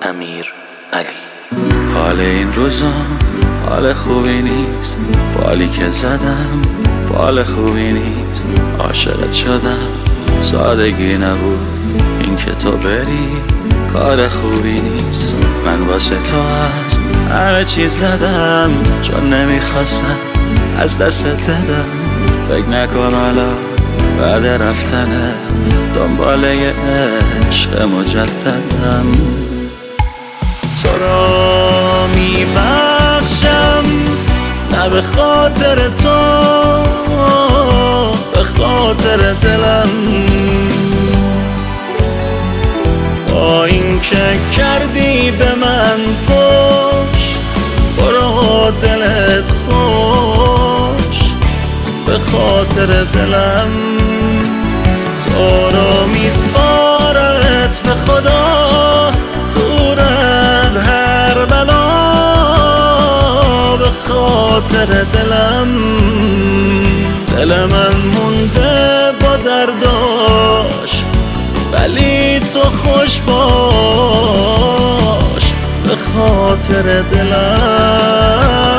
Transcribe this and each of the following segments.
امیر علی. حال این روزا حال خوبی نیست، فالی که زدم فال خوبی نیست. عاشقت شدم سادگی نبود، این که تو بری کار خوبی نیست. من واسه تو از همه چیز زدم، چون نمیخواستم از دست دادم. فکر نکن حالا بعد رفتنه دنبال یه عشق مجددم. تو را میبخشم نه به خاطر تو، به خاطر دلم. با این که کردی به من پشت، برو دلت خوش به خاطر دلم. تو رو میسپارمت به خدا، دور از هر بلا به خاطر دلم. دل من مونده با درداش، ولی تو خوش باش به خاطر دلم.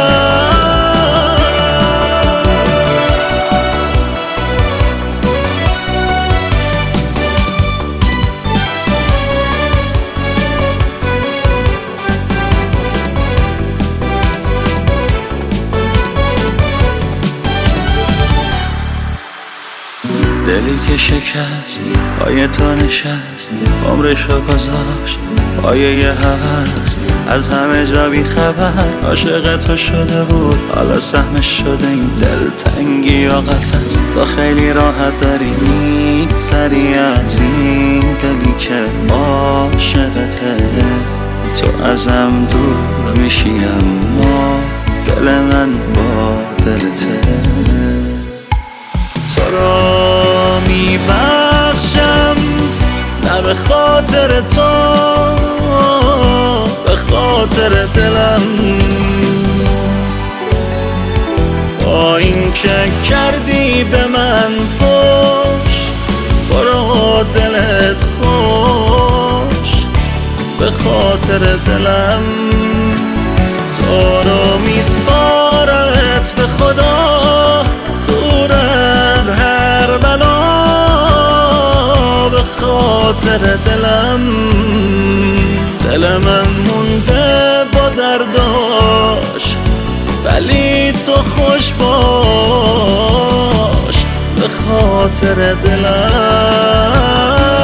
دلی که شکست پای تو نشست، عمرشو گذاشت پای یه هست. از همه جا بی خبر عاشق تو شده بود، حالا سهمش شده این دلتنگی و قفس. تو خیلی راحت داری میگذری از این دلی که عاشقته. تو ازم دور میشی اما دل من با دلته. تو را میبخشم نه به خاطر تو، به خاطر دلم. با این که کردی به من پشت، برو دلت خوش به خاطر دلم. تو رو میسپارمت به خدا، دور از هر بلا به خاطر دلم. دل من مونده با درداش، ولی تو خوش باش به خاطر دلم.